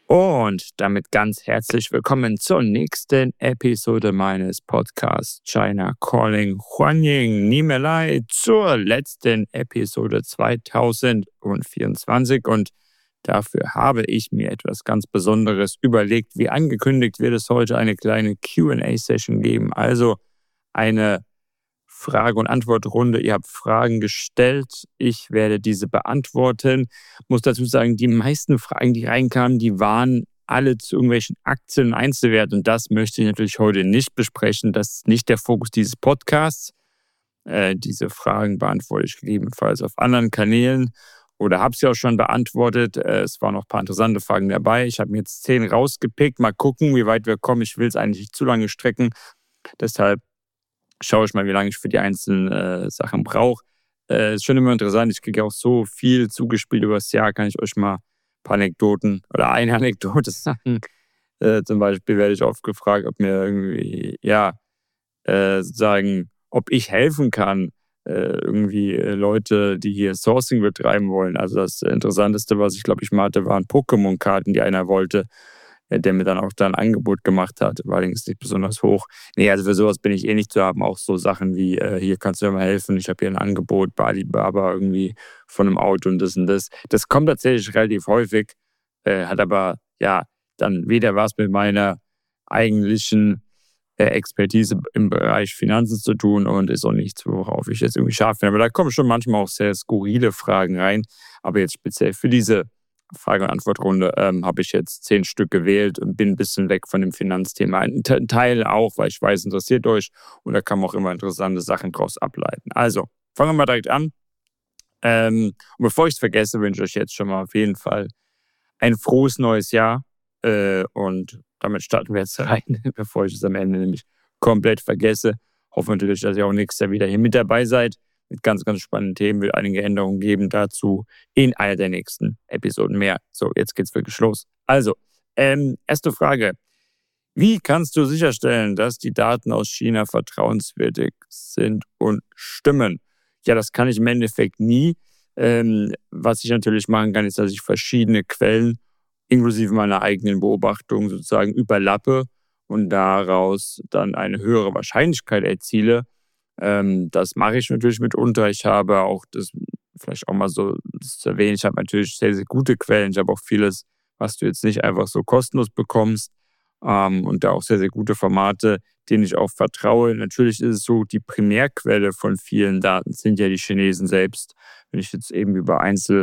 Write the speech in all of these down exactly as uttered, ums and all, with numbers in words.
Und damit ganz herzlich willkommen zur nächsten Episode meines Podcasts China Calling. Huanying Nimelai zur letzten Episode zwanzig vierundzwanzig. Und dafür habe ich mir etwas ganz Besonderes überlegt. Wie angekündigt wird es heute eine kleine Q and A-Session geben. Also eine Frage- und Antwortrunde. Ihr habt Fragen gestellt. Ich werde diese beantworten. Ich muss dazu sagen, die meisten Fragen, die reinkamen, die waren alle zu irgendwelchen Aktien und Einzelwerten. Und das möchte ich natürlich heute nicht besprechen. Das ist nicht der Fokus dieses Podcasts. Äh, diese Fragen beantworte ich gegebenenfalls auf anderen Kanälen oder habe sie auch schon beantwortet. Äh, es waren noch ein paar interessante Fragen dabei. Ich habe mir jetzt zehn rausgepickt. Mal gucken, wie weit wir kommen. Ich will es eigentlich nicht zu lange strecken. Deshalb schaue ich mal, wie lange ich für die einzelnen äh, Sachen brauche. Äh, ist schon immer interessant. Ich kriege auch so viel zugespielt über das Jahr. Kann ich euch mal ein paar Anekdoten oder eine Anekdote sagen. Äh, zum Beispiel werde ich oft gefragt, ob mir irgendwie, ja, äh, sozusagen, ob ich helfen kann, äh, irgendwie äh, Leute, die hier Sourcing betreiben wollen. Also das Interessanteste, was ich glaube ich mal hatte, waren Pokémon-Karten, die einer wollte, der mir dann auch da ein Angebot gemacht hat, war allerdings nicht besonders hoch. Nee, also für sowas bin ich eh nicht zu haben. Auch so Sachen wie, äh, hier kannst du mir mal helfen, ich habe hier ein Angebot bei Alibaba irgendwie von einem Auto und das und das. Das kommt tatsächlich relativ häufig, äh, hat aber ja dann weder was mit meiner eigentlichen äh, Expertise im Bereich Finanzen zu tun und ist auch nichts, worauf ich jetzt irgendwie scharf bin. Aber da kommen schon manchmal auch sehr skurrile Fragen rein. Aber jetzt speziell für diese Frage- und Antwortrunde ähm, habe ich jetzt zehn Stück gewählt und bin ein bisschen weg von dem Finanzthema. Ein Teil auch, weil ich weiß, interessiert euch und da kann man auch immer interessante Sachen draus ableiten. Also, fangen wir mal direkt an. Ähm, und bevor ich es vergesse, wünsche ich euch jetzt schon mal auf jeden Fall ein frohes neues Jahr. Äh, und damit starten wir jetzt rein, bevor ich es am Ende nämlich komplett vergesse. Hoffe natürlich, dass ihr auch nächstes Jahr wieder hier mit dabei seid. Mit ganz, ganz spannenden Themen wird einige Änderungen geben dazu in einer der nächsten Episoden mehr. So, jetzt geht's wirklich los. Also, ähm, erste Frage. Wie kannst du sicherstellen, dass die Daten aus China vertrauenswürdig sind und stimmen? Ja, das kann ich im Endeffekt nie. Ähm, was ich natürlich machen kann, ist, dass ich verschiedene Quellen inklusive meiner eigenen Beobachtung sozusagen überlappe und daraus dann eine höhere Wahrscheinlichkeit erziele. Ähm, das mache ich natürlich mitunter. Ich habe auch, das vielleicht auch mal so zu erwähnen, ich habe natürlich sehr, sehr gute Quellen. Ich habe auch vieles, was du jetzt nicht einfach so kostenlos bekommst. Ähm, und da auch sehr, sehr gute Formate, denen ich auch vertraue. Natürlich ist es so, die Primärquelle von vielen Daten sind ja die Chinesen selbst. Wenn ich jetzt eben über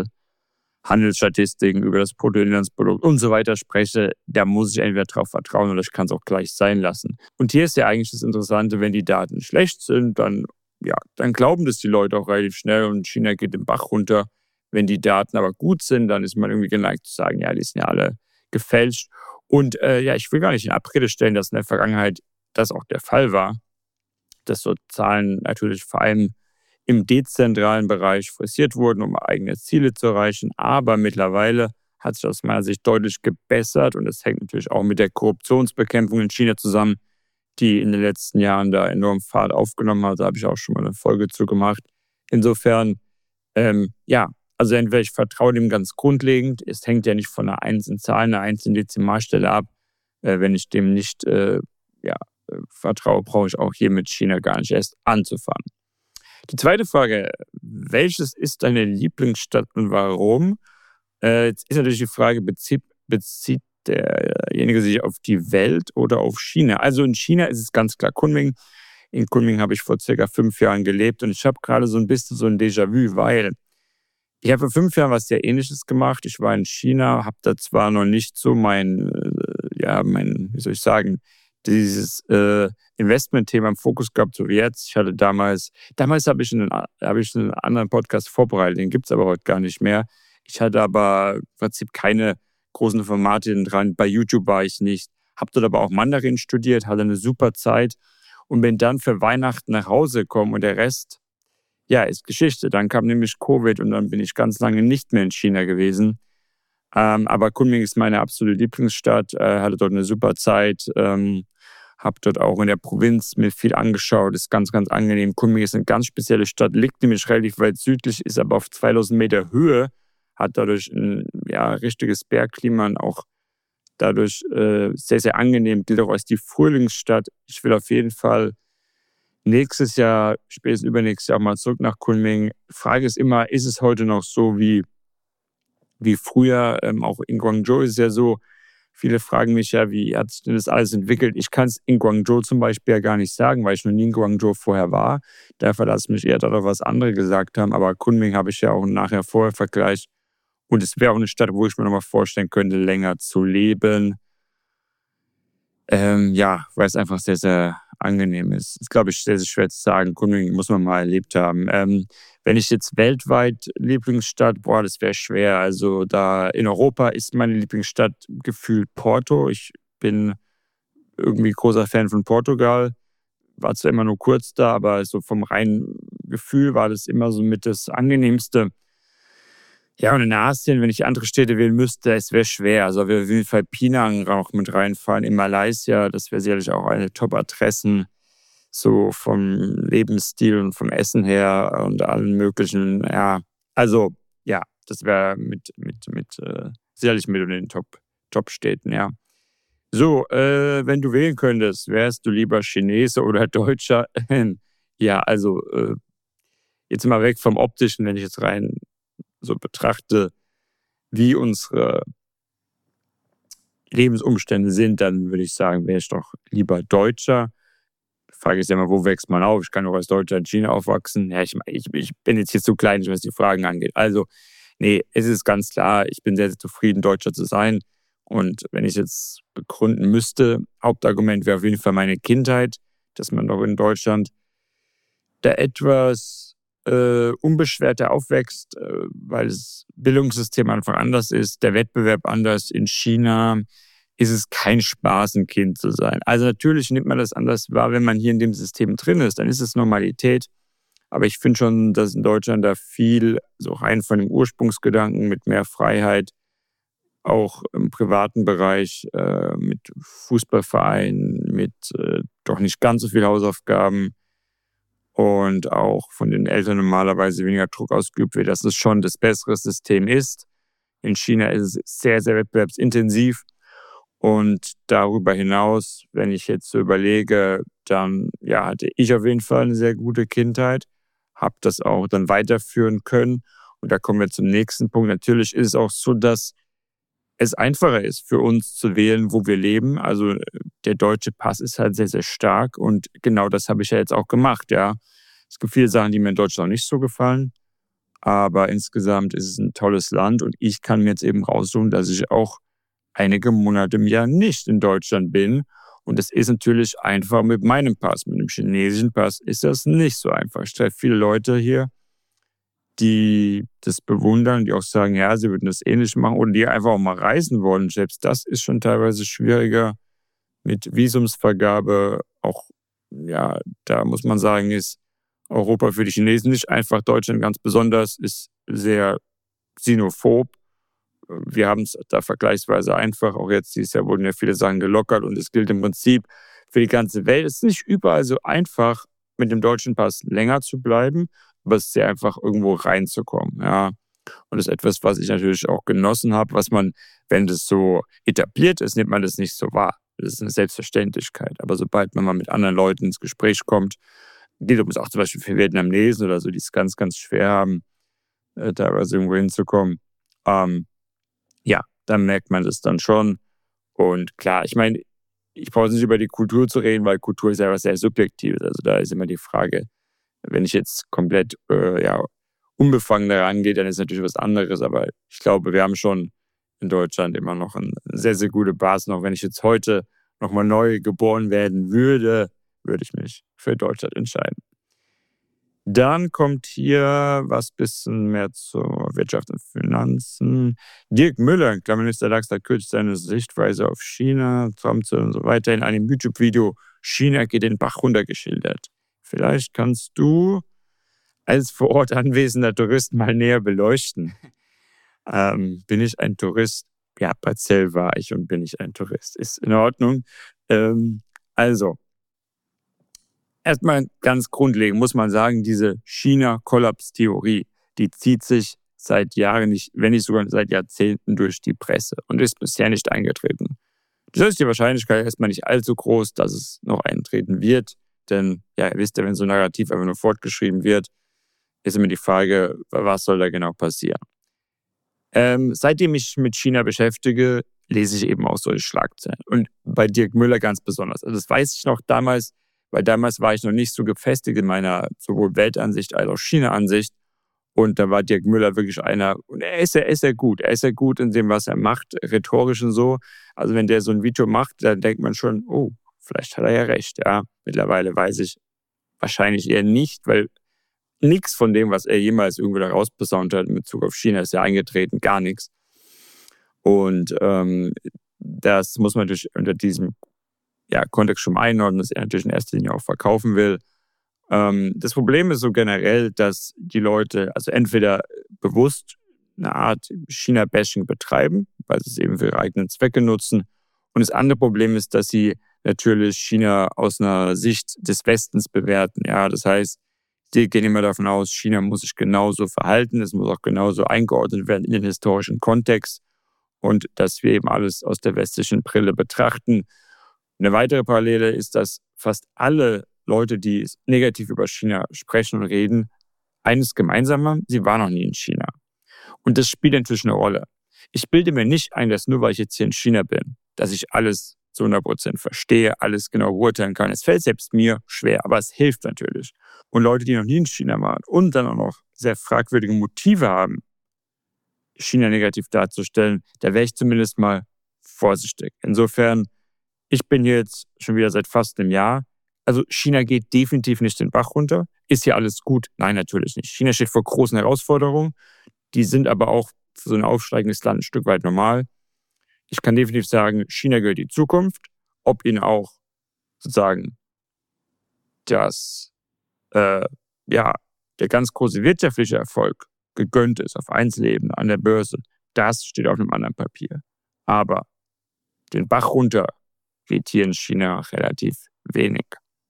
Einzelhandelsstatistiken, über das Bruttoinlandsprodukt und so weiter spreche, da muss ich entweder darauf vertrauen oder ich kann es auch gleich sein lassen. Und hier ist ja eigentlich das Interessante, wenn die Daten schlecht sind, dann, ja, dann glauben das die Leute auch relativ schnell und China geht den Bach runter. Wenn die Daten aber gut sind, dann ist man irgendwie geneigt zu sagen, ja, die sind ja alle gefälscht. Und äh, ja, ich will gar nicht in Abrede stellen, dass in der Vergangenheit das auch der Fall war, dass so Zahlen natürlich vor allem im dezentralen Bereich forciert wurden, um eigene Ziele zu erreichen. Aber mittlerweile hat sich aus meiner Sicht deutlich gebessert und das hängt natürlich auch mit der Korruptionsbekämpfung in China zusammen, die in den letzten Jahren da enorm Fahrt aufgenommen hat. Da habe ich auch schon mal eine Folge zu gemacht. Insofern, ähm, ja, also entweder ich vertraue dem ganz grundlegend, es hängt ja nicht von einer einzelnen Zahl, einer einzelnen Dezimalstelle ab. Äh, wenn ich dem nicht äh, ja, äh, vertraue, brauche ich auch hier mit China gar nicht erst anzufangen. Die zweite Frage, welches ist deine Lieblingsstadt und warum? Äh, jetzt ist natürlich die Frage, bezieht, bezieht derjenige sich auf die Welt oder auf China? Also in China ist es ganz klar Kunming. In Kunming habe ich vor circa fünf Jahren gelebt und ich habe gerade so ein bisschen so ein Déjà-vu, weil ich habe vor fünf Jahren was sehr Ähnliches gemacht. Ich war in China, habe da zwar noch nicht so mein, äh, ja, mein, wie soll ich sagen, dieses äh, Investment-Thema im Fokus gehabt, so wie jetzt. Ich hatte damals, damals habe ich, einen, hab ich einen anderen Podcast vorbereitet, den gibt es aber heute gar nicht mehr. Ich hatte aber im Prinzip keine großen Formate dran. Bei YouTube war ich nicht. Habe dort aber auch Mandarin studiert, hatte eine super Zeit und bin dann für Weihnachten nach Hause gekommen und der Rest, ja, ist Geschichte. Dann kam nämlich Covid und dann bin ich ganz lange nicht mehr in China gewesen. Ähm, aber Kunming ist meine absolute Lieblingsstadt, äh, hatte dort eine super Zeit, ähm, habe dort auch in der Provinz mir viel angeschaut, ist ganz, ganz angenehm. Kunming ist eine ganz spezielle Stadt, liegt nämlich relativ weit südlich, ist aber auf zweitausend Meter Höhe, hat dadurch ein ja, richtiges Bergklima und auch dadurch äh, sehr, sehr angenehm, gilt auch als die Frühlingsstadt. Ich will auf jeden Fall nächstes Jahr, spätestens übernächstes Jahr mal zurück nach Kunming. Die Frage ist immer, ist es heute noch so wie, wie früher? Ähm, auch in Guangzhou ist es ja so, viele fragen mich ja, wie hat sich denn das alles entwickelt? Ich kann es in Guangzhou zum Beispiel ja gar nicht sagen, weil ich noch nie in Guangzhou vorher war. Da verlasse ich mich eher darauf, was andere gesagt haben. Aber Kunming habe ich ja auch nachher vorher vergleicht. Und es wäre auch eine Stadt, wo ich mir noch mal vorstellen könnte, länger zu leben. Ähm, ja, weil es einfach sehr, sehr angenehm ist. Das ist, glaube ich, sehr, sehr schwer zu sagen. Kunming muss man mal erlebt haben. Ähm, wenn ich jetzt weltweit Lieblingsstadt, boah, das wäre schwer. Also da in Europa ist meine Lieblingsstadt gefühlt Porto. Ich bin irgendwie großer Fan von Portugal. War zwar immer nur kurz da, aber so vom reinen Gefühl war das immer so mit das Angenehmste. Ja, und in Asien, wenn ich andere Städte wählen müsste, es wäre schwer. Also wir auf jeden Fall Penang auch mit reinfahren. In Malaysia, das wäre sicherlich auch eine Top-Adressen. So vom Lebensstil und vom Essen her und allen möglichen. Ja, also ja, das wäre mit, mit, mit äh, sicherlich mit den Top, Top-Städten, ja. So, äh, wenn du wählen könntest, wärst du lieber Chinese oder Deutscher? Ja, also äh, jetzt mal weg vom Optischen, wenn ich jetzt rein so betrachte, wie unsere Lebensumstände sind, dann würde ich sagen, wäre ich doch lieber Deutscher. Die Frage ist ja immer, wo wächst man auf? Ich kann auch als Deutscher in China aufwachsen. Ja, ich, ich, ich bin jetzt hier zu klein, was die Fragen angeht. Also, nee, es ist ganz klar, ich bin sehr, sehr zufrieden, Deutscher zu sein. Und wenn ich jetzt begründen müsste, Hauptargument wäre auf jeden Fall meine Kindheit, dass man doch in Deutschland da etwas äh, unbeschwerter aufwächst, äh, weil das Bildungssystem einfach anders ist, der Wettbewerb anders. In China ist es kein Spaß, ein Kind zu sein. Also natürlich nimmt man das anders wahr, wenn man hier in dem System drin ist, dann ist es Normalität. Aber ich finde schon, dass in Deutschland da viel, so rein von dem Ursprungsgedanken mit mehr Freiheit, auch im privaten Bereich, äh, mit Fußballvereinen, mit äh, doch nicht ganz so viel Hausaufgaben, und auch von den Eltern normalerweise weniger Druck ausgeübt wird, dass es schon das bessere System ist. In China ist es sehr, sehr wettbewerbsintensiv. Und darüber hinaus, wenn ich jetzt so überlege, dann ja, hatte ich auf jeden Fall eine sehr gute Kindheit, habe das auch dann weiterführen können. Und da kommen wir zum nächsten Punkt. Natürlich ist es auch so, dass es einfacher ist für uns zu wählen, wo wir leben. Also der deutsche Pass ist halt sehr, sehr stark und genau das habe ich ja jetzt auch gemacht, ja. Es gibt viele Sachen, die mir in Deutschland nicht so gefallen, aber insgesamt ist es ein tolles Land und ich kann mir jetzt eben raussuchen, dass ich auch einige Monate im Jahr nicht in Deutschland bin und das ist natürlich einfach mit meinem Pass. Mit dem chinesischen Pass ist das nicht so einfach. Ich treffe viele Leute hier, die das bewundern, die auch sagen, ja, sie würden das ähnlich machen oder die einfach auch mal reisen wollen. Selbst das ist schon teilweise schwieriger mit Visumsvergabe. Auch, ja, da muss man sagen, ist Europa für die Chinesen nicht einfach. Deutschland ganz besonders ist sehr xenophob. Wir haben es da vergleichsweise einfach. Auch jetzt dieses Jahr wurden ja viele Sachen gelockert und es gilt im Prinzip für die ganze Welt. Es ist nicht überall so einfach, mit dem deutschen Pass länger zu bleiben, aber es ist sehr einfach, irgendwo reinzukommen. Ja. Und das ist etwas, was ich natürlich auch genossen habe, was man, wenn das so etabliert ist, nimmt man das nicht so wahr. Das ist eine Selbstverständlichkeit. Aber sobald man mal mit anderen Leuten ins Gespräch kommt, gilt es auch zum Beispiel für Vietnamesen oder so, die es ganz, ganz schwer haben, äh, teilweise irgendwo hinzukommen. Ähm, ja, dann merkt man das dann schon. Und klar, ich meine, ich brauche nicht über die Kultur zu reden, weil Kultur ist ja was sehr Subjektives. Also da ist immer die Frage, wenn ich jetzt komplett äh, ja, unbefangen daran gehe, dann ist natürlich was anderes. Aber ich glaube, wir haben schon in Deutschland immer noch eine sehr, sehr gute Basis. Auch wenn ich jetzt heute nochmal neu geboren werden würde, würde ich mich für Deutschland entscheiden. Dann kommt hier was bisschen mehr zur Wirtschaft und Finanzen. Dirk Müller, Minister DAX, hat kürzlich seine Sichtweise auf China, Trump und so weiter in einem YouTube-Video China geht den Bach runter geschildert. Vielleicht kannst du als vor Ort anwesender Tourist mal näher beleuchten. ähm, bin ich ein Tourist? Ja, partiell war ich und bin ich ein Tourist. Ist in Ordnung. Ähm, also, erstmal ganz grundlegend muss man sagen, diese China-Kollaps-Theorie, die zieht sich seit Jahren, nicht, wenn nicht sogar seit Jahrzehnten durch die Presse und ist bisher nicht eingetreten. Das ist die Wahrscheinlichkeit erstmal nicht allzu groß, dass es noch eintreten wird. Denn, ja, ihr wisst ja, wenn so ein Narrativ einfach nur fortgeschrieben wird, ist immer die Frage, was soll da genau passieren? Ähm, seitdem ich mich mit China beschäftige, lese ich eben auch solche Schlagzeilen. Und bei Dirk Müller ganz besonders. Also das weiß ich noch damals, weil damals war ich noch nicht so gefestigt in meiner sowohl Weltansicht als auch China-Ansicht. Und da war Dirk Müller wirklich einer, und er ist ja, er ist ja gut. Er ist ja gut in dem, was er macht, rhetorisch und so. Also wenn der so ein Video macht, dann denkt man schon, oh, vielleicht hat er ja recht. Ja, mittlerweile weiß ich wahrscheinlich eher nicht, weil nichts von dem, was er jemals irgendwo da rausposaunt hat in Bezug auf China, ist ja eingetreten, gar nichts. Und ähm, das muss man natürlich unter diesem ja, Kontext schon einordnen, dass er natürlich in erster Linie auch verkaufen will. Ähm, das Problem ist so generell, dass die Leute also entweder bewusst eine Art China-Bashing betreiben, weil sie es eben für ihre eigenen Zwecke nutzen. Und das andere Problem ist, dass sie natürlich China aus einer Sicht des Westens bewerten. Ja, das heißt, sie gehen immer davon aus, China muss sich genauso verhalten, es muss auch genauso eingeordnet werden in den historischen Kontext und dass wir eben alles aus der westlichen Brille betrachten. Eine weitere Parallele ist, dass fast alle Leute, die negativ über China sprechen und reden, eines gemeinsam haben, sie waren noch nie in China. Und das spielt natürlich eine Rolle. Ich bilde mir nicht ein, dass nur weil ich jetzt hier in China bin, dass ich alles zu hundert Prozent verstehe, alles genau beurteilen kann. Es fällt selbst mir schwer, aber es hilft natürlich. Und Leute, die noch nie in China waren und dann auch noch sehr fragwürdige Motive haben, China negativ darzustellen, da wäre ich zumindest mal vorsichtig. Insofern, ich bin hier jetzt schon wieder seit fast einem Jahr. Also China geht definitiv nicht den Bach runter. Ist hier alles gut? Nein, natürlich nicht. China steht vor großen Herausforderungen. Die sind aber auch für so ein aufsteigendes Land ein Stück weit normal. Ich kann definitiv sagen, China gehört die Zukunft. Ob ihnen auch sozusagen das, äh, ja, der ganz große wirtschaftliche Erfolg gegönnt ist auf Einzelebene an der Börse, das steht auf einem anderen Papier. Aber den Bach runter geht hier in China relativ wenig.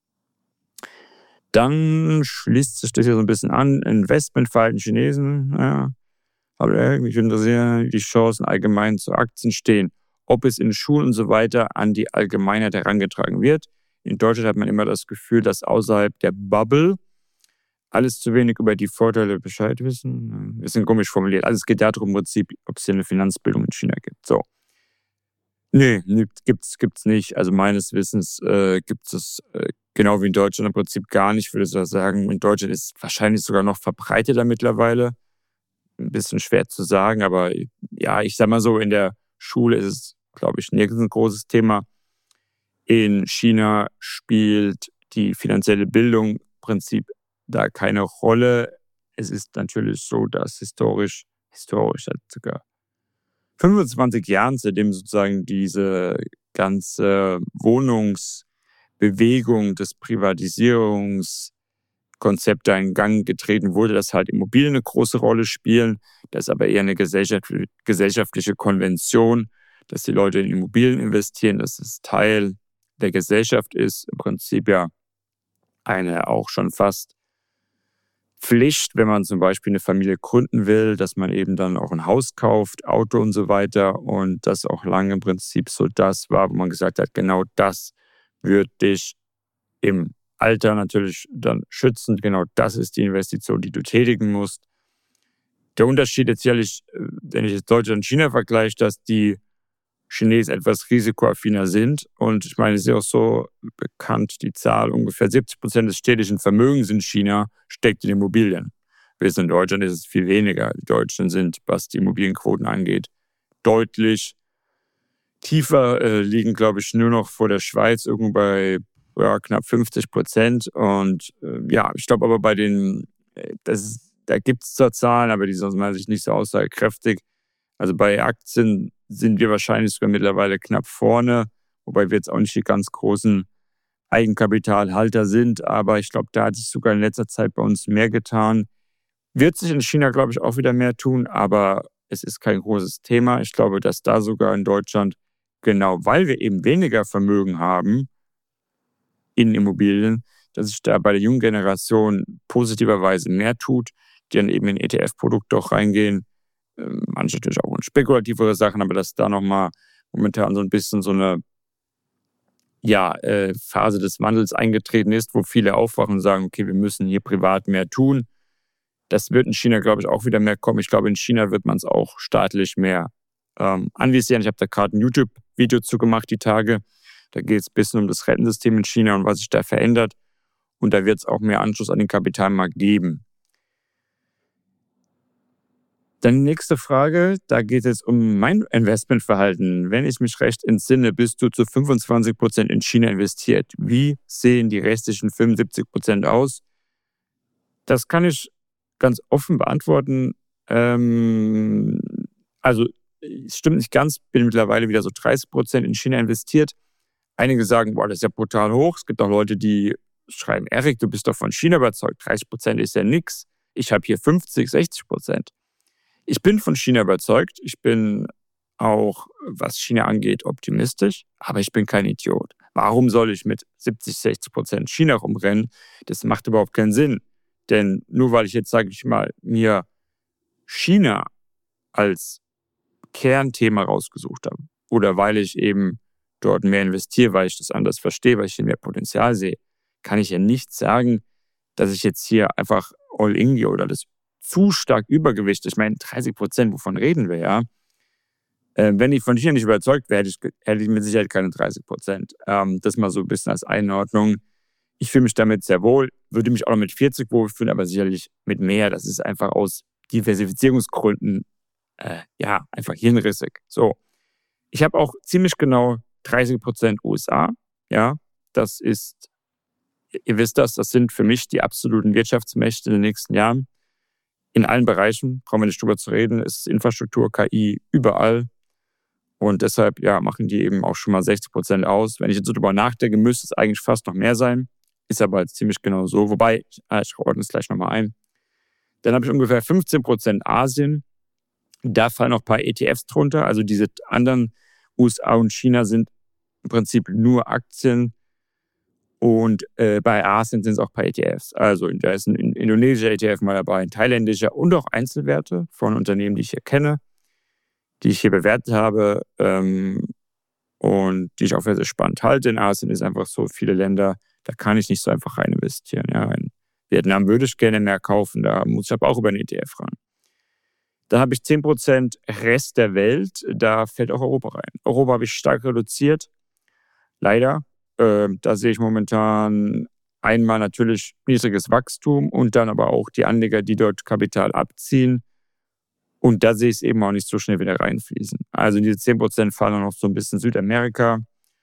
Dann schließt sich das hier so ein bisschen an. Investmentverhalten Chinesen, naja, aber mich interessieren, wie die Chancen allgemein zu Aktien stehen. Ob es in Schulen und so weiter an die Allgemeinheit herangetragen wird. In Deutschland hat man immer das Gefühl, dass außerhalb der Bubble alles zu wenig über die Vorteile Bescheid wissen. Das ist komisch formuliert. Also es geht darum, im Prinzip, ob es hier eine Finanzbildung in China gibt. So. Nee, gibt's, gibt's nicht. Also meines Wissens äh, gibt es äh, genau wie in Deutschland im Prinzip gar nicht. Ich würde so sagen, in Deutschland ist es wahrscheinlich sogar noch verbreiteter mittlerweile. Ein bisschen schwer zu sagen, aber ja, ich sag mal so, in der Schule ist es, glaube ich, nirgends ein großes Thema. In China spielt die finanzielle Bildung im Prinzip da keine Rolle. Es ist natürlich so, dass historisch, historisch seit ca. fünfundzwanzig Jahren, seitdem sozusagen diese ganze Wohnungsbewegung des Privatisierungskonzepte in Gang getreten wurde, dass halt Immobilien eine große Rolle spielen. Das ist aber eher eine gesellschaftliche Konvention, dass die Leute in Immobilien investieren, dass es Teil der Gesellschaft ist. Im Prinzip ja eine auch schon fast Pflicht, wenn man zum Beispiel eine Familie gründen will, dass man eben dann auch ein Haus kauft, Auto und so weiter. Und das auch lange im Prinzip so das war, wo man gesagt hat, genau das wird dich im Alter natürlich dann schützen. Genau das ist die Investition, die du tätigen musst. Der Unterschied jetzt sicherlich, wenn ich jetzt Deutschland und China vergleiche, dass die Chinesen etwas risikoaffiner sind. Und ich meine, es ist ja auch so bekannt, die Zahl, ungefähr siebzig Prozent des städtischen Vermögens in China steckt in Immobilien. Wir sind in Deutschland, ist es viel weniger. Die Deutschen sind, was die Immobilienquoten angeht, deutlich tiefer, äh, liegen, glaube ich, nur noch vor der Schweiz, irgendwo bei ja, knapp fünfzig Prozent. Und äh, ja, ich glaube aber bei den, äh, das ist, da gibt es zwar Zahlen, aber die sind aus meiner Sicht nicht so aussagekräftig. Also bei Aktien sind wir wahrscheinlich sogar mittlerweile knapp vorne, wobei wir jetzt auch nicht die ganz großen Eigenkapitalhalter sind. Aber ich glaube, da hat sich sogar in letzter Zeit bei uns mehr getan. Wird sich in China, glaube ich, auch wieder mehr tun, aber es ist kein großes Thema. Ich glaube, dass da sogar in Deutschland, genau weil wir eben weniger Vermögen haben in Immobilien, dass sich da bei der jungen Generation positiverweise mehr tut, die dann eben in E T F-Produkte auch reingehen. Manche natürlich auch in spekulativere Sachen, aber dass da nochmal momentan so ein bisschen so eine ja, äh, Phase des Wandels eingetreten ist, wo viele aufwachen und sagen, okay, wir müssen hier privat mehr tun. Das wird in China, glaube ich, auch wieder mehr kommen. Ich glaube, in China wird man es auch staatlich mehr ähm, anvisieren. Ich habe da gerade ein YouTube-Video zu gemacht, die Tage. Da geht es ein bisschen um das Rentensystem in China und was sich da verändert. Und da wird es auch mehr Anschluss an den Kapitalmarkt geben. Dann die nächste Frage, da geht es um mein Investmentverhalten. Wenn ich mich recht entsinne, bist du zu fünfundzwanzig Prozent in China investiert. Wie sehen die restlichen fünfundsiebzig Prozent aus? Das kann ich ganz offen beantworten. Ähm, also, es stimmt nicht ganz, bin mittlerweile wieder so dreißig Prozent in China investiert. Einige sagen, boah, das ist ja brutal hoch. Es gibt auch Leute, die schreiben, Erik, du bist doch von China überzeugt. dreißig Prozent ist ja nix. Ich habe hier fünfzig, sechzig Prozent. Ich bin von China überzeugt. Ich bin auch, was China angeht, optimistisch. Aber ich bin kein Idiot. Warum soll ich mit siebzig, sechzig Prozent China rumrennen? Das macht überhaupt keinen Sinn. Denn nur weil ich jetzt, sage ich mal, mir China als Kernthema rausgesucht habe oder weil ich eben dort mehr investiere, weil ich das anders verstehe, weil ich hier mehr Potenzial sehe, kann ich ja nicht sagen, dass ich jetzt hier einfach all in gehe oder das zu stark Übergewicht. Ich meine, dreißig Prozent, wovon reden wir, ja? Äh, wenn ich von China nicht überzeugt wäre, hätte ich, hätte ich mit Sicherheit keine dreißig Prozent. Ähm, das mal so ein bisschen als Einordnung. Ich fühle mich damit sehr wohl, würde mich auch noch mit vierzig wohlfühlen, aber sicherlich mit mehr. Das ist einfach aus Diversifizierungsgründen, äh, ja, einfach hirnrissig. So. Ich habe auch ziemlich genau dreißig Prozent U S A. Ja, das ist, ihr wisst das, das sind für mich die absoluten Wirtschaftsmächte in den nächsten Jahren. In allen Bereichen, brauchen wir nicht drüber zu reden, ist Infrastruktur, K I, überall. Und deshalb, ja, machen die eben auch schon mal sechzig Prozent aus. Wenn ich jetzt so drüber nachdenke, müsste es eigentlich fast noch mehr sein. Ist aber jetzt ziemlich genau so. Wobei, ich, ich ordne es gleich nochmal ein. Dann habe ich ungefähr fünfzehn Prozent Asien. Da fallen noch ein paar E T Fs drunter. Also diese anderen U S A und China sind im Prinzip nur Aktien. Und äh, bei Asien sind es auch ein paar E T Fs. Also da ist ein indonesischer E T F mal dabei, ein thailändischer und auch Einzelwerte von Unternehmen, die ich hier kenne, die ich hier bewertet habe ähm, und die ich auch sehr, sehr spannend halte. In Asien ist einfach so viele Länder, da kann ich nicht so einfach rein investieren. Ja, in Vietnam würde ich gerne mehr kaufen, da muss ich aber auch über einen E T F ran. Dann habe ich zehn Prozent Rest der Welt, da fällt auch Europa rein. Europa habe ich stark reduziert, leider. Da sehe ich momentan einmal natürlich niedriges Wachstum und dann aber auch die Anleger, die dort Kapital abziehen. Und da sehe ich es eben auch nicht so schnell wieder reinfließen. Also diese zehn Prozent fallen noch so ein bisschen Südamerika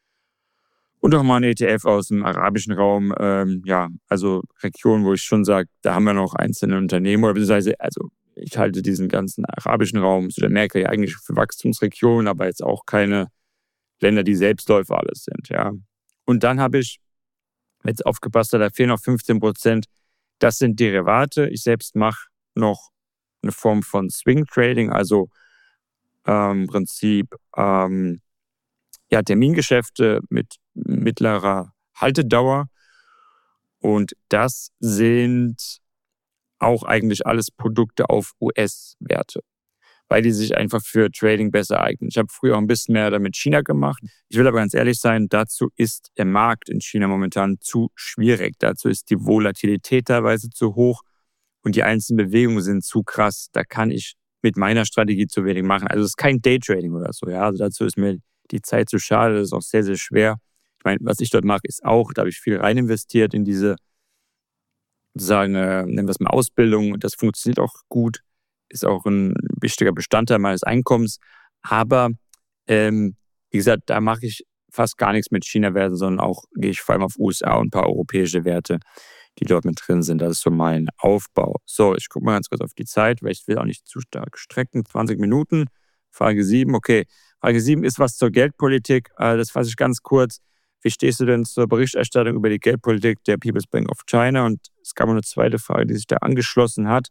und auch mal ein E T F aus dem arabischen Raum. Ähm, ja, also Regionen, wo ich schon sage, da haben wir noch einzelne Unternehmen. Oder beziehungsweise, also ich halte diesen ganzen arabischen Raum, Südamerika ja eigentlich für Wachstumsregionen, aber jetzt auch keine Länder, die Selbstläufer alles sind, ja. Und dann habe ich, jetzt aufgepasst, da fehlen noch fünfzehn Prozent. Das sind Derivate. Ich selbst mache noch eine Form von Swing Trading, also ähm, im Prinzip ähm, ja, Termingeschäfte mit mittlerer Haltedauer. Und das sind auch eigentlich alles Produkte auf U S-Werte, weil die sich einfach für Trading besser eignen. Ich habe früher auch ein bisschen mehr damit China gemacht. Ich will aber ganz ehrlich sein, dazu ist der Markt in China momentan zu schwierig. Dazu ist die Volatilität teilweise zu hoch und die einzelnen Bewegungen sind zu krass. Da kann ich mit meiner Strategie zu wenig machen. Also es ist kein Daytrading oder so. Ja, also dazu ist mir die Zeit zu schade. Das ist auch sehr, sehr schwer. Ich meine, was ich dort mache, ist auch, da habe ich viel rein investiert in diese, sozusagen, äh, nennen wir es mal Ausbildung. Und das funktioniert auch gut. Ist auch ein wichtiger Bestandteil meines Einkommens. Aber ähm, wie gesagt, da mache ich fast gar nichts mit China-Werten, sondern auch gehe ich vor allem auf U S A und ein paar europäische Werte, die dort mit drin sind. Das ist so mein Aufbau. So, ich gucke mal ganz kurz auf die Zeit, weil ich will auch nicht zu stark strecken. zwanzig Minuten. Frage sieben, okay. Frage sieben ist was zur Geldpolitik. Das fasse ich ganz kurz. Wie stehst du denn zur Berichterstattung über die Geldpolitik der People's Bank of China? Und es gab noch eine zweite Frage, die sich da angeschlossen hat.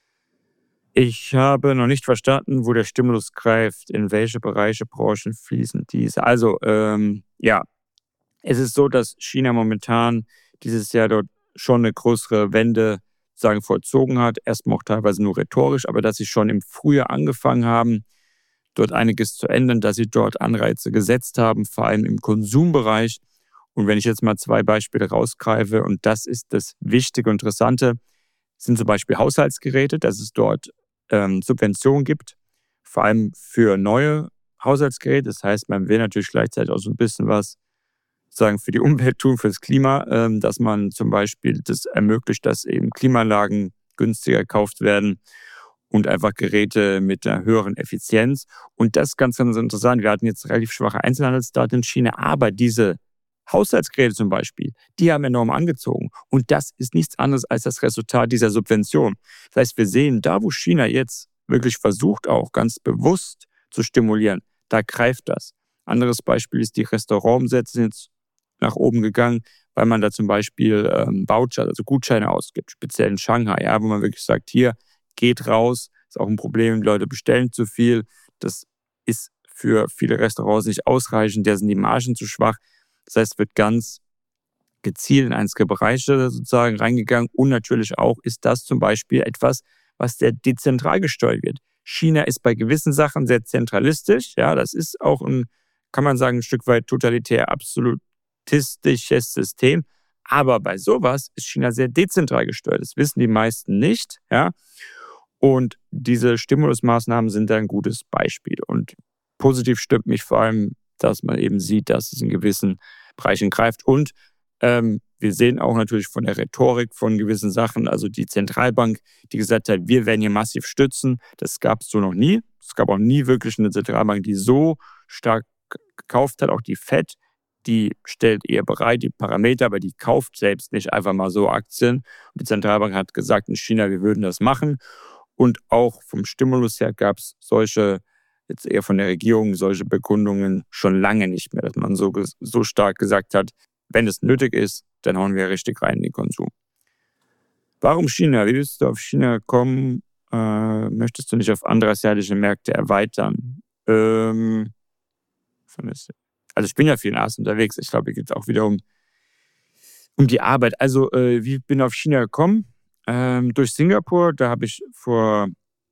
Ich habe noch nicht verstanden, wo der Stimulus greift, in welche Bereiche, Branchen fließen diese. Also, ähm, ja, es ist so, dass China momentan dieses Jahr dort schon eine größere Wende sagen, vollzogen hat. Erstmal auch teilweise nur rhetorisch, aber dass sie schon im Frühjahr angefangen haben, dort einiges zu ändern, dass sie dort Anreize gesetzt haben, vor allem im Konsumbereich. Und wenn ich jetzt mal zwei Beispiele rausgreife, und das ist das Wichtige und Interessante, sind zum Beispiel Haushaltsgeräte, dass es dort ähm, Subventionen gibt, vor allem für neue Haushaltsgeräte. Das heißt, man will natürlich gleichzeitig auch so ein bisschen was sagen für die Umwelt tun, fürs Klima, ähm, dass man zum Beispiel das ermöglicht, dass eben Klimaanlagen günstiger gekauft werden und einfach Geräte mit einer höheren Effizienz. Und das ist ganz, ganz interessant. Wir hatten jetzt relativ schwache Einzelhandelsdaten in China, aber diese Haushaltsgeräte zum Beispiel, die haben enorm angezogen. Und das ist nichts anderes als das Resultat dieser Subvention. Das heißt, wir sehen, da wo China jetzt wirklich versucht, auch ganz bewusst zu stimulieren, da greift das. Anderes Beispiel ist, die Restaurantumsätze sind jetzt nach oben gegangen, weil man da zum Beispiel ähm, Voucher, also Gutscheine ausgibt, speziell in Shanghai, ja, wo man wirklich sagt, hier, geht raus, ist auch ein Problem, die Leute bestellen zu viel. Das ist für viele Restaurants nicht ausreichend, da sind die Margen zu schwach. Das heißt, es wird ganz gezielt in einzelne Bereiche sozusagen reingegangen. Und natürlich auch ist das zum Beispiel etwas, was sehr dezentral gesteuert wird. China ist bei gewissen Sachen sehr zentralistisch. Ja, das ist auch ein, kann man sagen, ein Stück weit totalitär, absolutistisches System. Aber bei sowas ist China sehr dezentral gesteuert. Das wissen die meisten nicht. Ja. Und diese Stimulusmaßnahmen sind da ein gutes Beispiel. Und positiv stimmt mich vor allem, dass man eben sieht, dass es in gewissen Bereichen greift. Und ähm, wir sehen auch natürlich von der Rhetorik von gewissen Sachen, also die Zentralbank, die gesagt hat, wir werden hier massiv stützen, das gab es so noch nie. Es gab auch nie wirklich eine Zentralbank, die so stark gekauft hat. Auch die Fed, die stellt eher bereit die Parameter, aber die kauft selbst nicht einfach mal so Aktien. Und die Zentralbank hat gesagt in China, wir würden das machen. Und auch vom Stimulus her gab es solche, jetzt eher von der Regierung, solche Bekundungen schon lange nicht mehr, dass man so, so stark gesagt hat, wenn es nötig ist, dann hauen wir richtig rein in den Konsum. Warum China? Wie willst du auf China kommen? Äh, möchtest du nicht auf andere asiatische Märkte erweitern? Ähm, also ich bin ja viel in Asien unterwegs. Ich glaube, hier geht es auch wieder um, um die Arbeit. Also äh, wie bin ich auf China gekommen? Ähm, durch Singapur, da habe ich vor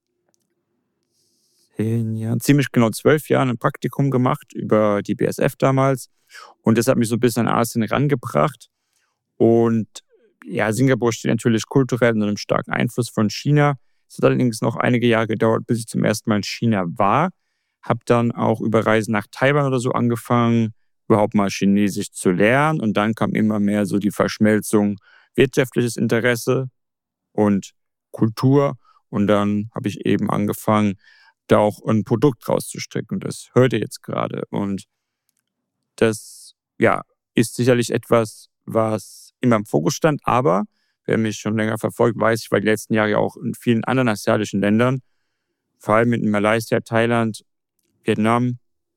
zehn Jahren, ziemlich genau zwölf Jahren ein Praktikum gemacht über die B S F damals. Und das hat mich so ein bisschen an Asien rangebracht. Und ja, Singapur steht natürlich kulturell unter einem starken Einfluss von China. Es hat allerdings noch einige Jahre gedauert, bis ich zum ersten Mal in China war. Habe dann auch über Reisen nach Taiwan oder so angefangen, überhaupt mal Chinesisch zu lernen. Und dann kam immer mehr so die Verschmelzung wirtschaftliches Interesse und Kultur. Und dann habe ich eben angefangen, da auch ein Produkt rauszustricken. Und das hört ihr jetzt gerade. Und das ja, ist sicherlich etwas, was immer im Fokus stand. Aber wer mich schon länger verfolgt, weiß, ich war die letzten Jahre auch in vielen anderen asiatischen Ländern, vor allem in Malaysia, Thailand, Vietnam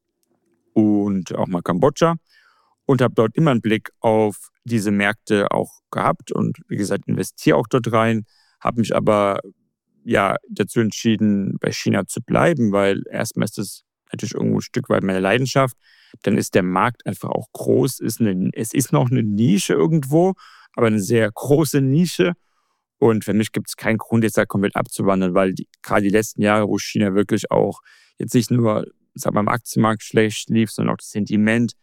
und auch mal Kambodscha. Und habe dort immer einen Blick auf diese Märkte auch gehabt und wie gesagt, investiere auch dort rein, habe mich aber ja dazu entschieden, bei China zu bleiben, weil erstmal ist das natürlich irgendwo ein Stück weit meine Leidenschaft. Dann ist der Markt einfach auch groß. Ist eine, es ist noch eine Nische irgendwo, aber eine sehr große Nische. Und für mich gibt es keinen Grund, jetzt da komplett abzuwandern, weil die, gerade die letzten Jahre, wo China wirklich auch jetzt nicht nur sag mal, im Aktienmarkt schlecht lief, sondern auch das Sentiment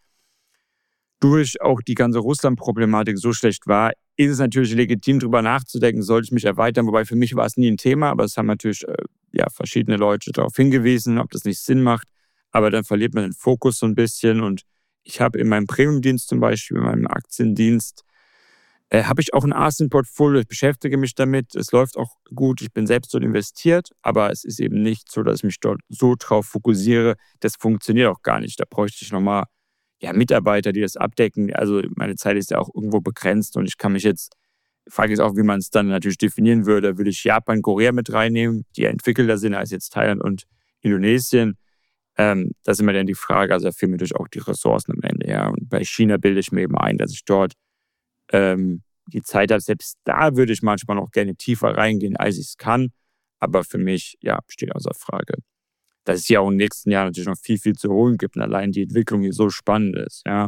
durch auch die ganze Russland-Problematik so schlecht war, ist es natürlich legitim, darüber nachzudenken, sollte ich mich erweitern. Wobei für mich war es nie ein Thema, aber es haben natürlich äh, ja, verschiedene Leute darauf hingewiesen, ob das nicht Sinn macht. Aber dann verliert man den Fokus so ein bisschen. Und ich habe in meinem Premium-Dienst zum Beispiel, in meinem Aktiendienst, äh, habe ich auch ein Asien-Portfolio. Ich beschäftige mich damit. Es läuft auch gut. Ich bin selbst dort investiert. Aber es ist eben nicht so, dass ich mich dort so drauf fokussiere. Das funktioniert auch gar nicht. Da bräuchte ich nochmal ja, Mitarbeiter, die das abdecken. Also meine Zeit ist ja auch irgendwo begrenzt. Und ich kann mich jetzt, frage jetzt auch, wie man es dann natürlich definieren würde. Will ich Japan, Korea mit reinnehmen, die ja entwickelter sind als jetzt Thailand und Indonesien? Ähm, das ist immer dann die Frage, also da fehlen mir natürlich auch die Ressourcen am Ende. Ja. Und bei China bilde ich mir eben ein, dass ich dort ähm, die Zeit habe. Selbst da würde ich manchmal noch gerne tiefer reingehen, als ich es kann. Aber für mich, ja, steht außer Frage, dass es ja auch im nächsten Jahr natürlich noch viel, viel zu holen gibt und allein die Entwicklung hier so spannend ist. Ja.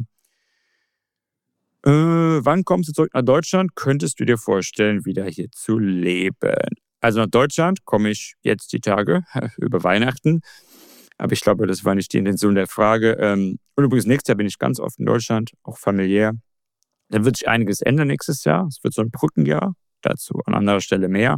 Äh, wann kommst du zurück nach Deutschland? Könntest du dir vorstellen, wieder hier zu leben? Also nach Deutschland komme ich jetzt die Tage über Weihnachten. Aber ich glaube, das war nicht die Intention der Frage. Und Und übrigens, nächstes Jahr bin ich ganz oft in Deutschland, auch familiär. Da wird sich einiges ändern nächstes Jahr. Es wird so ein Brückenjahr, dazu an anderer Stelle mehr.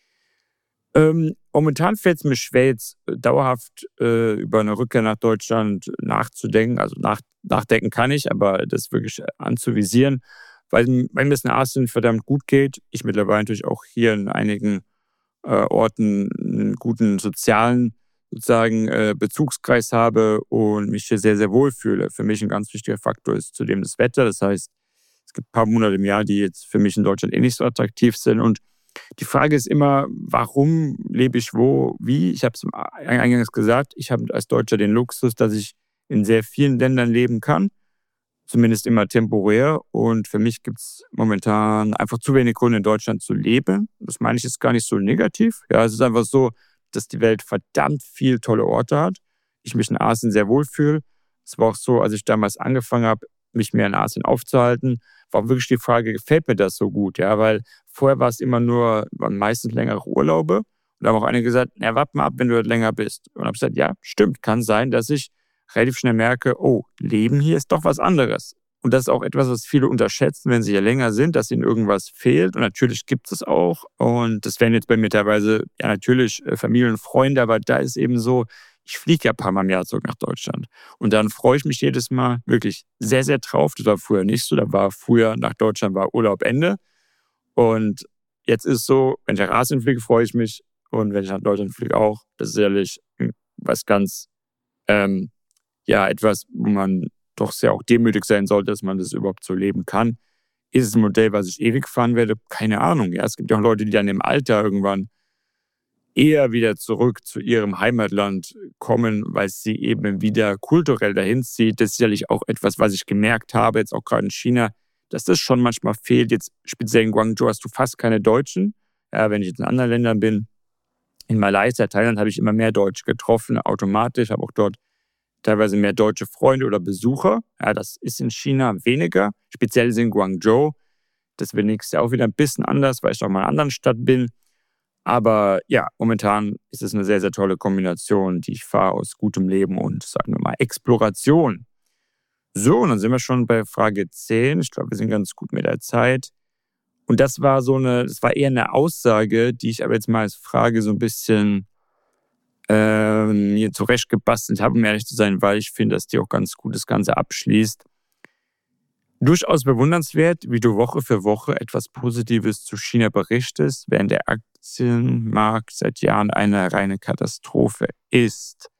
Ähm, momentan fällt es mir schwer, jetzt dauerhaft äh, über eine Rückkehr nach Deutschland nachzudenken. Also nach, nachdenken kann ich, aber das wirklich anzuvisieren, weil, weil mir es in Asien verdammt gut geht. Ich mittlerweile natürlich auch hier in einigen äh, Orten einen guten sozialen sozusagen äh, Bezugskreis habe und mich hier sehr, sehr wohl fühle. Für mich ein ganz wichtiger Faktor ist zudem das Wetter. Das heißt, es gibt ein paar Monate im Jahr, die jetzt für mich in Deutschland eh nicht so attraktiv sind. Und die Frage ist immer, warum lebe ich wo, wie? Ich habe es eingangs gesagt, ich habe als Deutscher den Luxus, dass ich in sehr vielen Ländern leben kann, zumindest immer temporär. Und für mich gibt es momentan einfach zu wenig Gründe, in Deutschland zu leben. Das meine ich jetzt gar nicht so negativ. Ja, es ist einfach so, dass die Welt verdammt viele tolle Orte hat. Ich mich in Asien sehr wohl fühle. Es war auch so, als ich damals angefangen habe, mich mehr in Asien aufzuhalten, war wirklich die Frage, gefällt mir das so gut? Ja, weil vorher war es immer nur, waren meistens längere Urlaube. Und da haben auch einige gesagt, na, warte mal ab, wenn du dort länger bist. Und habe gesagt, ja, stimmt, kann sein, dass ich relativ schnell merke, oh, Leben hier ist doch was anderes. Und das ist auch etwas, was viele unterschätzen, wenn sie hier länger sind, dass ihnen irgendwas fehlt. Und natürlich gibt es auch. Und das wären jetzt bei mir teilweise, ja natürlich Familie und Freunde, aber da ist eben so, ich fliege ja ein paar Mal im Jahr zurück nach Deutschland. Und dann freue ich mich jedes Mal wirklich sehr, sehr drauf. Das war früher nicht so. Da war früher nach Deutschland war Urlaub Ende. Und jetzt ist so, wenn ich nach Asien fliege, freue ich mich. Und wenn ich nach Deutschland fliege auch. Das ist sicherlich was ganz, ähm, ja, etwas, wo man doch sehr auch demütig sein sollte, dass man das überhaupt so leben kann. Ist es ein Modell, was ich ewig fahren werde? Keine Ahnung. Ja, es gibt ja auch Leute, die dann im Alter irgendwann eher wieder zurück zu ihrem Heimatland kommen, weil sie eben wieder kulturell dahin zieht. Das ist sicherlich auch etwas, was ich gemerkt habe, jetzt auch gerade in China, dass das schon manchmal fehlt. Jetzt speziell in Guangzhou hast du fast keine Deutschen. Ja, wenn ich jetzt in anderen Ländern bin, in Malaysia, Thailand, habe ich immer mehr Deutsche getroffen, automatisch, habe auch dort teilweise mehr deutsche Freunde oder Besucher. Ja, das ist in China weniger, speziell in Guangzhou. Das wird nächstes Jahr auch wieder ein bisschen anders, weil ich auch mal in einer anderen Stadt bin. Aber ja, momentan ist es eine sehr, sehr tolle Kombination, die ich fahre aus gutem Leben und, sagen wir mal, Exploration. So, und dann sind wir schon bei Frage zehn. Ich glaube, wir sind ganz gut mit der Zeit. Und das war so eine, das war eher eine Aussage, die ich aber jetzt mal als Frage so ein bisschen ähm, hier zurechtgebastelt habe, um ehrlich zu sein, weil ich finde, dass die auch ganz gut das Ganze abschließt. Durchaus bewundernswert, wie du Woche für Woche etwas Positives zu China berichtest, während der Aktienmarkt seit Jahren eine reine Katastrophe ist.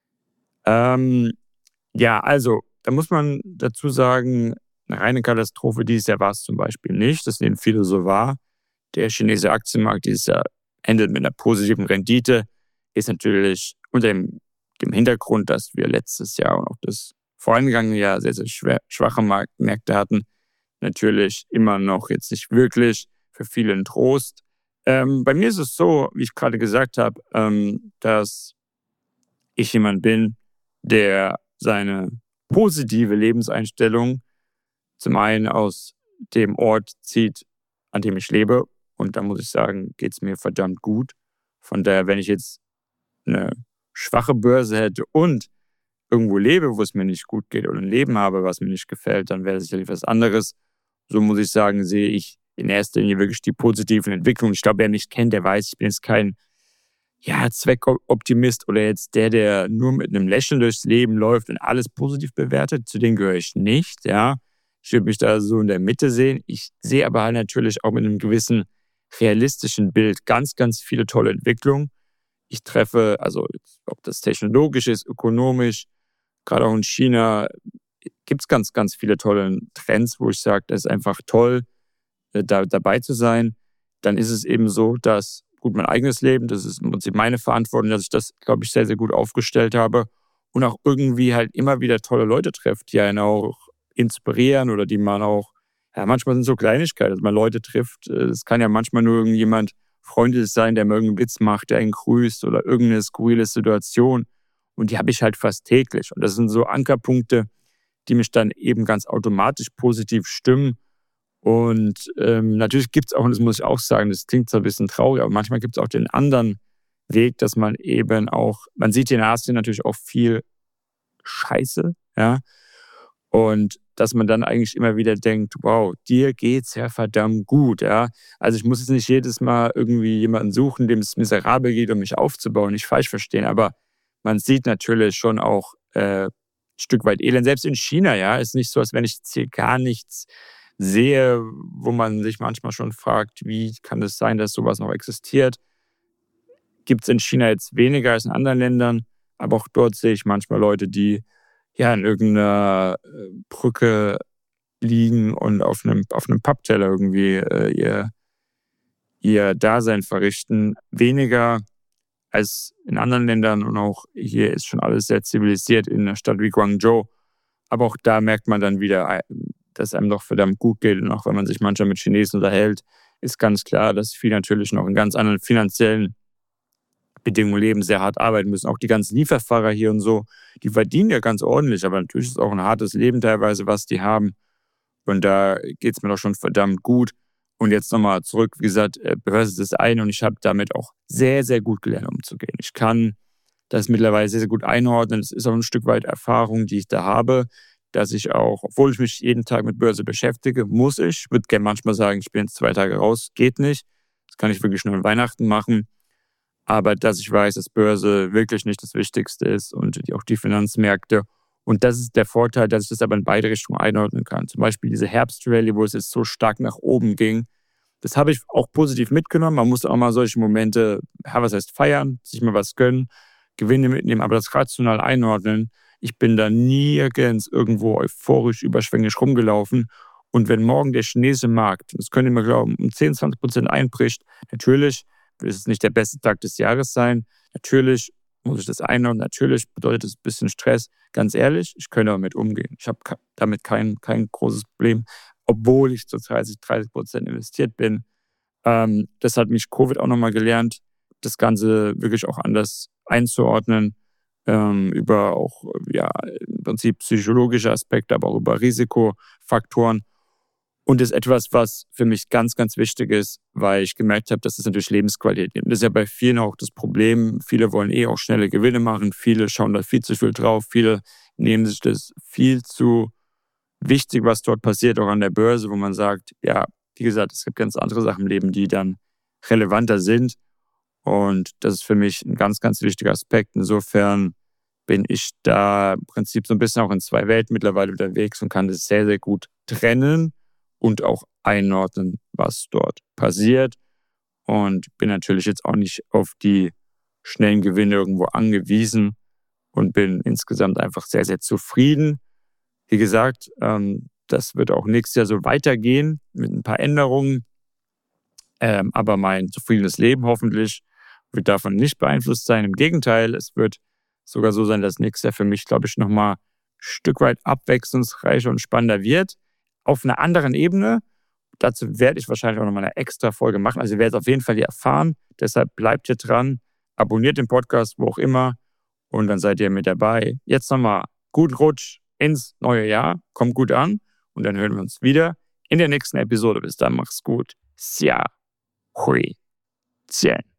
Ähm, ja, also, da muss man dazu sagen, eine reine Katastrophe dieses Jahr war es zum Beispiel nicht. Das nehmen viele so wahr. Der chinesische Aktienmarkt dieses Jahr endet mit einer positiven Rendite. Ist natürlich unter dem, dem Hintergrund, dass wir letztes Jahr und auch das vorangegangene Jahr sehr, sehr schwer, schwache Märkte hatten. Natürlich immer noch jetzt nicht wirklich für viele ein Trost. Ähm, bei mir ist es so, wie ich gerade gesagt habe, ähm, dass ich jemand bin, der seine positive Lebenseinstellung zum einen aus dem Ort zieht, an dem ich lebe. Und da muss ich sagen, geht es mir verdammt gut. Von daher, wenn ich jetzt eine schwache Börse hätte und irgendwo lebe, wo es mir nicht gut geht oder ein Leben habe, was mir nicht gefällt, dann wäre das sicherlich was anderes. So muss ich sagen, sehe ich in erster Linie wirklich die positiven Entwicklungen. Ich glaube, wer mich kennt, der weiß, ich bin jetzt kein ja, Zweckoptimist oder jetzt der, der nur mit einem Lächeln durchs Leben läuft und alles positiv bewertet. Zu denen gehöre ich nicht, ja. Ich würde mich da so in der Mitte sehen. Ich sehe aber halt natürlich auch mit einem gewissen realistischen Bild ganz, ganz viele tolle Entwicklungen. Ich treffe, also ob das technologisch ist, ökonomisch, gerade auch in China, gibt es ganz, ganz viele tolle Trends, wo ich sage, das ist einfach toll, da dabei zu sein. Dann ist es eben so, dass, gut, mein eigenes Leben, das ist im Prinzip meine Verantwortung, dass ich das, glaube ich, sehr, sehr gut aufgestellt habe und auch irgendwie halt immer wieder tolle Leute trifft, die einen auch inspirieren oder die man auch, ja, manchmal sind so Kleinigkeiten, dass man Leute trifft. Es kann ja manchmal nur irgendjemand freundlich sein, der mir irgendeinen Witz macht, der einen grüßt oder irgendeine skurrile Situation. Und die habe ich halt fast täglich. Und das sind so Ankerpunkte, die mich dann eben ganz automatisch positiv stimmen. Und ähm, natürlich gibt es auch, und das muss ich auch sagen, das klingt so ein bisschen traurig, aber manchmal gibt es auch den anderen Weg, dass man eben auch, man sieht in Asien natürlich auch viel Scheiße, ja. Und dass man dann eigentlich immer wieder denkt, wow, dir geht's ja verdammt gut, ja. Also ich muss jetzt nicht jedes Mal irgendwie jemanden suchen, dem es miserabel geht, um mich aufzubauen, nicht falsch verstehen, aber man sieht natürlich schon auch äh, ein Stück weit Elend. Selbst in China, ja, ist nicht so, als wenn ich jetzt hier gar nichts sehe, wo man sich manchmal schon fragt, wie kann es sein, dass sowas noch existiert. Gibt es in China jetzt weniger als in anderen Ländern, aber auch dort sehe ich manchmal Leute, die ja in irgendeiner Brücke liegen und auf einem, auf einem Pappteller irgendwie äh, ihr, ihr Dasein verrichten. Weniger als in anderen Ländern und auch hier ist schon alles sehr zivilisiert in einer Stadt wie Guangzhou. Aber auch da merkt man dann wieder, dass einem doch verdammt gut geht. Und auch wenn man sich manchmal mit Chinesen unterhält, ist ganz klar, dass viele natürlich noch in ganz anderen finanziellen Bedingungen leben, sehr hart arbeiten müssen. Auch die ganzen Lieferfahrer hier und so, die verdienen ja ganz ordentlich, aber natürlich ist es auch ein hartes Leben teilweise, was die haben. Und da geht es mir doch schon verdammt gut. Und jetzt nochmal zurück, wie gesagt, Börse ist das eine und ich habe damit auch sehr, sehr gut gelernt, umzugehen. Ich kann das mittlerweile sehr, sehr gut einordnen. Es ist auch ein Stück weit Erfahrung, die ich da habe, dass ich auch, obwohl ich mich jeden Tag mit Börse beschäftige, muss ich, ich würde gerne manchmal sagen, ich bin jetzt zwei Tage raus, geht nicht. Das kann ich wirklich nur an Weihnachten machen. Aber dass ich weiß, dass Börse wirklich nicht das Wichtigste ist und auch die Finanzmärkte. Und das ist der Vorteil, dass ich das aber in beide Richtungen einordnen kann. Zum Beispiel diese Herbstrallye, wo es jetzt so stark nach oben ging. Das habe ich auch positiv mitgenommen. Man muss auch mal solche Momente, ja, was heißt feiern, sich mal was gönnen, Gewinne mitnehmen, aber das rational einordnen. Ich bin da nirgends irgendwo euphorisch, überschwänglich rumgelaufen. Und wenn morgen der chinesische Markt, das könnt ihr mir glauben, um zehn, zwanzig Prozent einbricht, natürlich wird es nicht der beste Tag des Jahres sein. Natürlich muss ich das einordnen. Natürlich bedeutet es ein bisschen Stress. Ganz ehrlich, ich könnte damit umgehen. Ich habe damit kein, kein großes Problem, obwohl ich zu dreißig, dreißig Prozent investiert bin. Ähm, das hat mich Covid auch nochmal gelernt, das Ganze wirklich auch anders einzuordnen, ähm, über auch ja, im Prinzip psychologische Aspekte, aber auch über Risikofaktoren. Und das ist etwas, was für mich ganz, ganz wichtig ist, weil ich gemerkt habe, dass das natürlich Lebensqualität gibt. Das ist ja bei vielen auch das Problem. Viele wollen eh auch schnelle Gewinne machen. Viele schauen da viel zu viel drauf. Viele nehmen sich das viel zu wichtig, was dort passiert, auch an der Börse, wo man sagt, ja, wie gesagt, es gibt ganz andere Sachen im Leben, die dann relevanter sind. Und das ist für mich ein ganz, ganz wichtiger Aspekt. Insofern bin ich da im Prinzip so ein bisschen auch in zwei Welten mittlerweile unterwegs und kann das sehr, sehr gut trennen und auch einordnen, was dort passiert. Und bin natürlich jetzt auch nicht auf die schnellen Gewinne irgendwo angewiesen und bin insgesamt einfach sehr, sehr zufrieden. Wie gesagt, das wird auch nächstes Jahr so weitergehen mit ein paar Änderungen. Aber mein zufriedenes Leben hoffentlich wird davon nicht beeinflusst sein. Im Gegenteil, es wird sogar so sein, dass nächstes Jahr für mich, glaube ich, nochmal ein Stück weit abwechslungsreicher und spannender wird. Auf einer anderen Ebene. Dazu werde ich wahrscheinlich auch nochmal eine extra Folge machen. Also ihr werdet auf jeden Fall hier erfahren. Deshalb bleibt hier dran. Abonniert den Podcast, wo auch immer. Und dann seid ihr mit dabei. Jetzt nochmal guten Rutsch ins neue Jahr. Kommt gut an. Und dann hören wir uns wieder in der nächsten Episode. Bis dann, macht's gut. Xia Hui Jian.